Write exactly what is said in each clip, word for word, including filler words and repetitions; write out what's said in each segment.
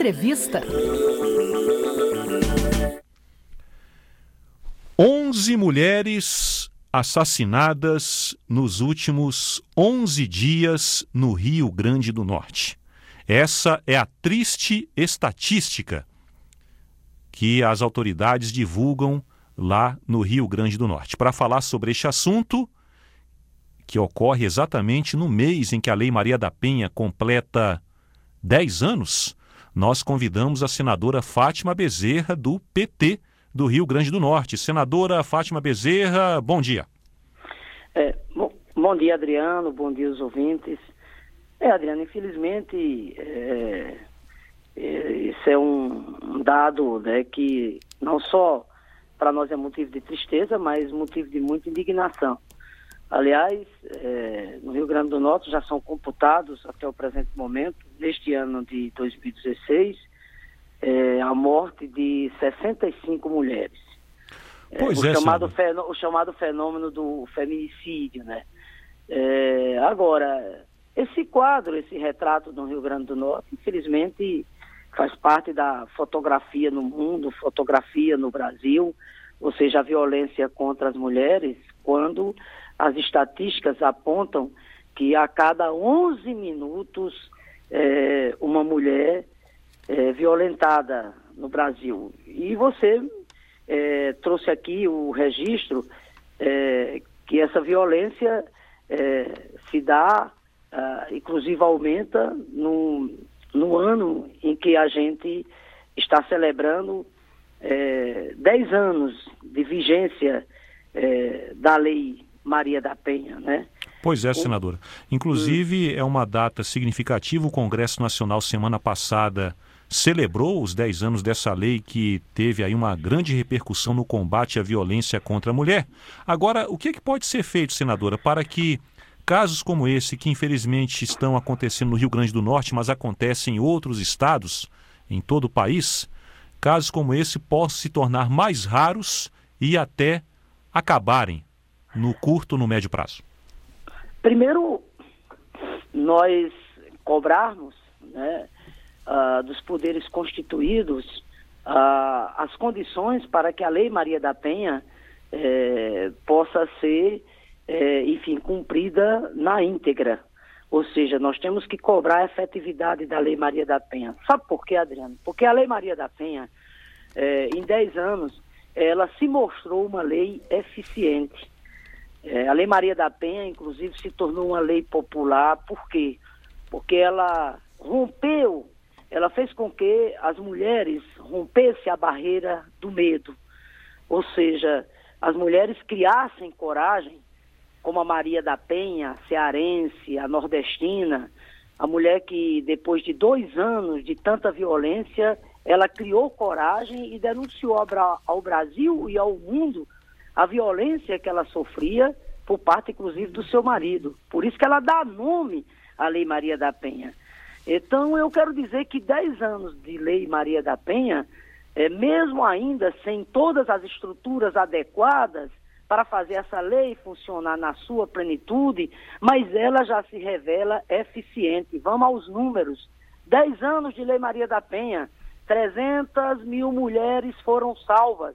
Entrevista. onze mulheres assassinadas nos últimos onze dias no Rio Grande do Norte. Essa é a triste estatística que as autoridades divulgam lá no Rio Grande do Norte. Para falar sobre este assunto, que ocorre exatamente no mês em que a Lei Maria da Penha completa dez anos, nós convidamos a senadora Fátima Bezerra, do P T do Rio Grande do Norte. Senadora Fátima Bezerra, bom dia. É, bom, bom dia, Adriano, bom dia aos ouvintes. É, Adriano, infelizmente, é, é, isso é um dado, né, que não só para nós é motivo de tristeza, mas motivo de muita indignação. Aliás, é, no Rio Grande do Norte já são computados, até o presente momento, neste ano de dois mil e dezesseis, é, a morte de sessenta e cinco mulheres. Pois é, o, é, chamado fenô, o chamado fenômeno do feminicídio, né? É, agora, esse quadro, esse retrato do Rio Grande do Norte, infelizmente, faz parte da fotografia no mundo, fotografia no Brasil, ou seja, a violência contra as mulheres, quando as estatísticas apontam que a cada onze minutos é, uma mulher é violentada no Brasil. E você é, trouxe aqui o registro é, que essa violência é, se dá, uh, inclusive aumenta no, no ano em que a gente está celebrando é, dez anos de vigência é, da Lei Maria da Penha, né? Pois é, senadora. Inclusive, hum. é uma data significativa. O Congresso Nacional, semana passada, celebrou os dez anos dessa lei que teve aí uma grande repercussão no combate à violência contra a mulher. Agora, o que é que pode ser feito, senadora, para que casos como esse, que infelizmente estão acontecendo no Rio Grande do Norte, mas acontecem em outros estados, em todo o país, casos como esse possam se tornar mais raros e até acabarem no curto ou no médio prazo? Primeiro, nós cobrarmos, né, uh, dos poderes constituídos uh, as condições para que a Lei Maria da Penha eh, possa ser, eh, enfim, cumprida na íntegra. Ou seja, nós temos que cobrar a efetividade da Lei Maria da Penha. Sabe por quê, Adriano? Porque a Lei Maria da Penha, eh, em dez anos, ela se mostrou uma lei eficiente. É, a Lei Maria da Penha, inclusive, se tornou uma lei popular. Por quê? Porque ela rompeu, ela fez com que as mulheres rompessem a barreira do medo. Ou seja, as mulheres criassem coragem, como a Maria da Penha, a cearense, a nordestina, a mulher que, depois de dois anos de tanta violência, ela criou coragem e denunciou ao Brasil e ao mundo a violência que ela sofria por parte, inclusive, do seu marido. Por isso que ela dá nome à Lei Maria da Penha. Então, eu quero dizer que dez anos de Lei Maria da Penha, é, mesmo ainda sem todas as estruturas adequadas para fazer essa lei funcionar na sua plenitude, mas ela já se revela eficiente. Vamos aos números. dez anos de Lei Maria da Penha, trezentas mil mulheres foram salvas.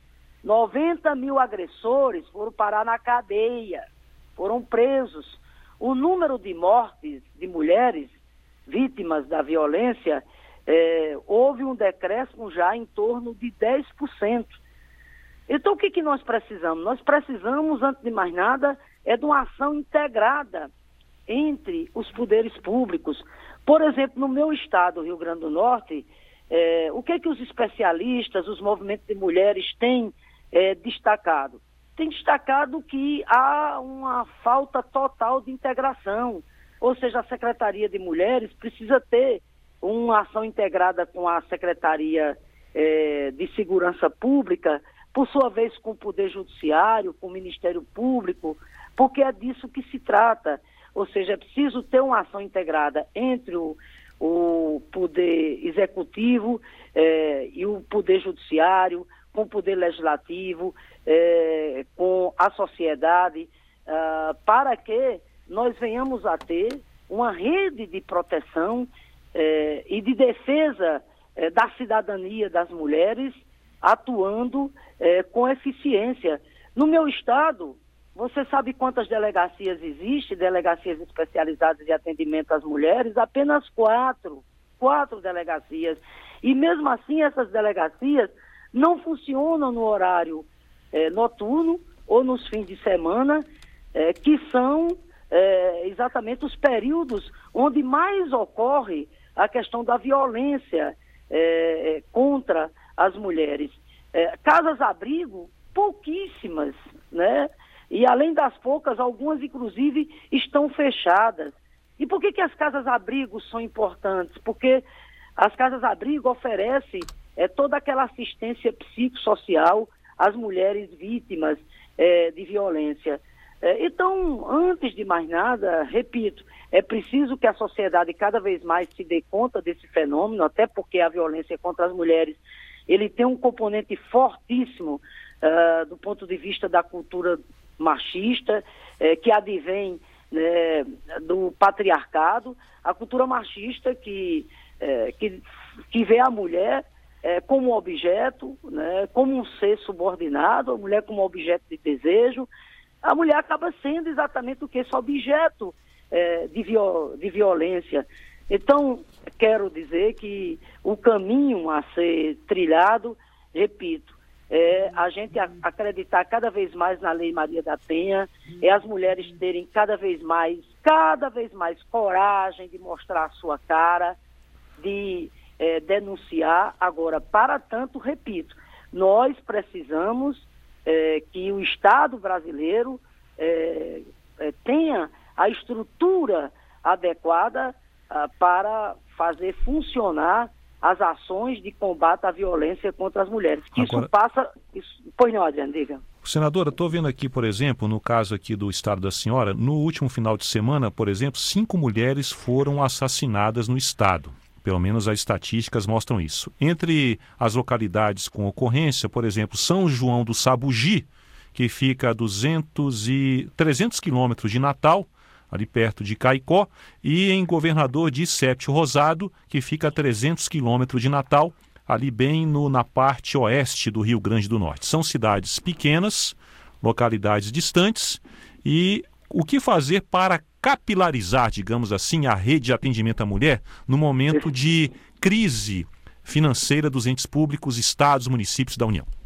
noventa mil agressores foram parar na cadeia, foram presos. O número de mortes de mulheres vítimas da violência, é, houve um decréscimo já em torno de dez por cento. Então, o que, que nós precisamos? Nós precisamos, antes de mais nada, é de uma ação integrada entre os poderes públicos. Por exemplo, no meu estado, Rio Grande do Norte, é, o que, que os especialistas, os movimentos de mulheres têm É, destacado? Tem destacado que há uma falta total de integração, ou seja, a Secretaria de Mulheres precisa ter uma ação integrada com a Secretaria é, de Segurança Pública, por sua vez com o Poder Judiciário, com o Ministério Público, porque é disso que se trata. Ou seja, é preciso ter uma ação integrada entre o, o Poder Executivo é, e o Poder Judiciário, com o Poder Legislativo, eh, com a sociedade, uh, para que nós venhamos a ter uma rede de proteção eh, e de defesa é, da cidadania das mulheres, atuando é, com eficiência. No meu estado, você sabe quantas delegacias existem, delegacias especializadas de atendimento às mulheres? Apenas quatro, quatro delegacias. E mesmo assim, essas delegacias não funcionam no horário é, noturno ou nos fins de semana, é, que são é, exatamente os períodos onde mais ocorre a questão da violência é, contra as mulheres. É, casas-abrigo, pouquíssimas, né? E além das poucas, algumas inclusive estão fechadas. E por que que as casas-abrigo são importantes? Porque as casas-abrigo oferecem é, toda aquela assistência psicossocial às mulheres vítimas é, de violência. É, então, antes de mais nada, repito, é preciso que a sociedade cada vez mais se dê conta desse fenômeno, até porque a violência contra as mulheres, ele tem um componente fortíssimo uh, do ponto de vista da cultura machista, eh, que advém né, do patriarcado, a cultura machista que, eh, que, que vê a mulher eh, como objeto, né, como um ser subordinado, a mulher como objeto de desejo. A mulher acaba sendo exatamente o que? Esse objeto eh, de, viol, de violência. Então, quero dizer que o caminho a ser trilhado, repito, é a gente acreditar cada vez mais na Lei Maria da Penha, é as mulheres terem cada vez mais, cada vez mais coragem de mostrar a sua cara, de é, denunciar. Agora, para tanto, repito, nós precisamos é, que o Estado brasileiro é, é, tenha a estrutura adequada ah, para fazer funcionar as ações de combate à violência contra as mulheres. Que Agora, isso passa... Isso... Pois não, Adriano, diga. Senadora, estou vendo aqui, por exemplo, no caso aqui do estado da senhora, no último final de semana, por exemplo, cinco mulheres foram assassinadas no estado. Pelo menos as estatísticas mostram isso. Entre as localidades com ocorrência, por exemplo, São João do Sabugi, que fica a duzentos e trezentos quilômetros de Natal, ali perto de Caicó, e em Governador de Séptio Rosado, que fica a trezentos quilômetros de Natal, ali bem no, na parte oeste do Rio Grande do Norte. São cidades pequenas, localidades distantes, e o que fazer para capilarizar, digamos assim, a rede de atendimento à mulher no momento de crise financeira dos entes públicos, estados, municípios da União?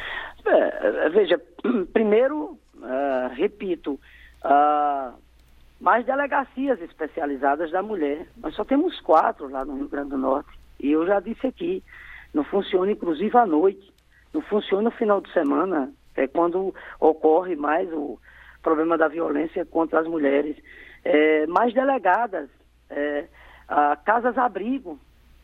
É, veja, primeiro, uh, repito, uh, mais delegacias especializadas da mulher. Nós só temos quatro lá no Rio Grande do Norte. E eu já disse aqui, não funciona inclusive à noite, não funciona no final de semana, é quando ocorre mais o problema da violência contra as mulheres. É, mais delegadas, é, a casas-abrigo,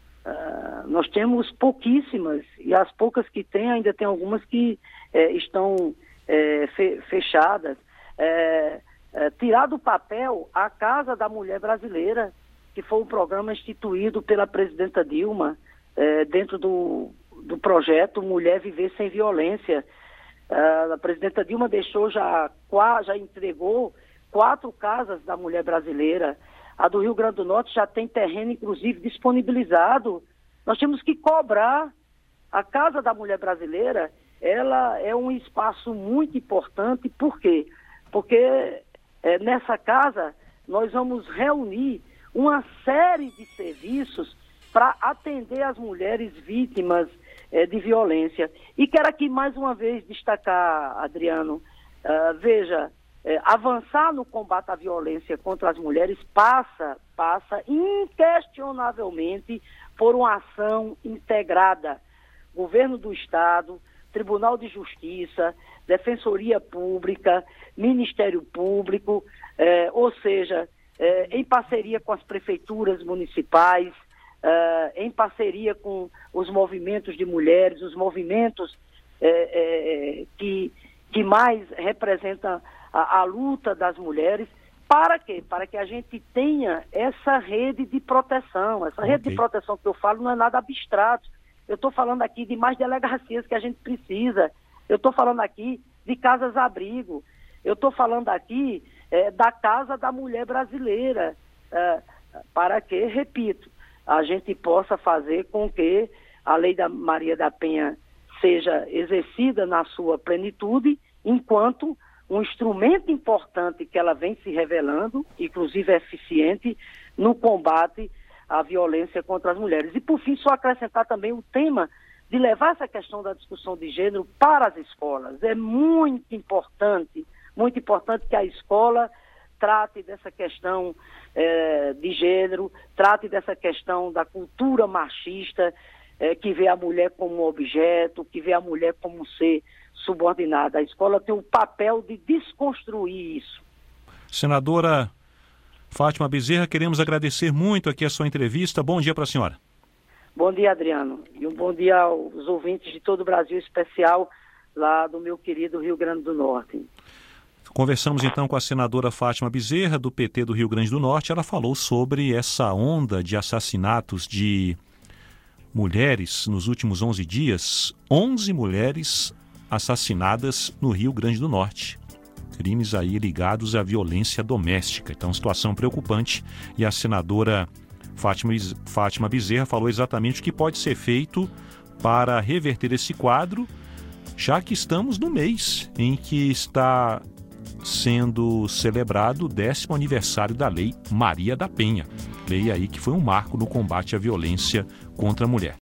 Uh, nós temos pouquíssimas, e as poucas que tem, ainda tem algumas que é, estão é, fe fechadas. É, é, tirar do papel a Casa da Mulher Brasileira, que foi um programa instituído pela presidenta Dilma, é, dentro do, do projeto Mulher Viver Sem Violência. Uh, a presidenta Dilma deixou já, já entregou quatro casas da mulher brasileira. A do Rio Grande do Norte já tem terreno, inclusive, disponibilizado. Nós temos que cobrar. A Casa da Mulher Brasileira, ela é um espaço muito importante. Por quê? Porque é, nessa casa nós vamos reunir uma série de serviços para atender as mulheres vítimas é, de violência. E quero aqui mais uma vez destacar, Adriano, uh, veja... É, avançar no combate à violência contra as mulheres passa, passa inquestionavelmente por uma ação integrada. Governo do Estado, Tribunal de Justiça, Defensoria Pública, Ministério Público, é, ou seja, é, em parceria com as prefeituras municipais, é, em parceria com os movimentos de mulheres, os movimentos é, é, que, que mais representam A, a luta das mulheres. Para quê? Para que a gente tenha essa rede de proteção. Essa okay. rede de proteção que eu falo não é nada abstrato. Eu estou falando aqui de mais delegacias que a gente precisa. Eu estou falando aqui de casas-abrigo. Eu estou falando aqui é, da Casa da Mulher Brasileira. É, para que, repito, a gente possa fazer com que a Lei da Maria da Penha seja exercida na sua plenitude, enquanto um instrumento importante que ela vem se revelando, inclusive eficiente, no combate à violência contra as mulheres. E, por fim, só acrescentar também o tema de levar essa questão da discussão de gênero para as escolas. É muito importante, muito importante que a escola trate dessa questão eh, de gênero, trate dessa questão da cultura machista, eh, que vê a mulher como um objeto, que vê a mulher como um ser subordinado. A escola tem o papel de desconstruir isso. Senadora Fátima Bezerra, queremos agradecer muito aqui a sua entrevista. Bom dia para a senhora. Bom dia, Adriano. E um bom dia aos ouvintes de todo o Brasil, em especial lá do meu querido Rio Grande do Norte. Conversamos então com a senadora Fátima Bezerra, do P T do Rio Grande do Norte. Ela falou sobre essa onda de assassinatos de mulheres nos últimos onze dias. onze mulheres assassinadas no Rio Grande do Norte. Crimes aí ligados à violência doméstica. Então, situação preocupante. E a senadora Fátima, Fátima Bezerra falou exatamente o que pode ser feito para reverter esse quadro, já que estamos no mês em que está sendo celebrado o décimo aniversário da Lei Maria da Penha. Lei aí que foi um marco no combate à violência contra a mulher.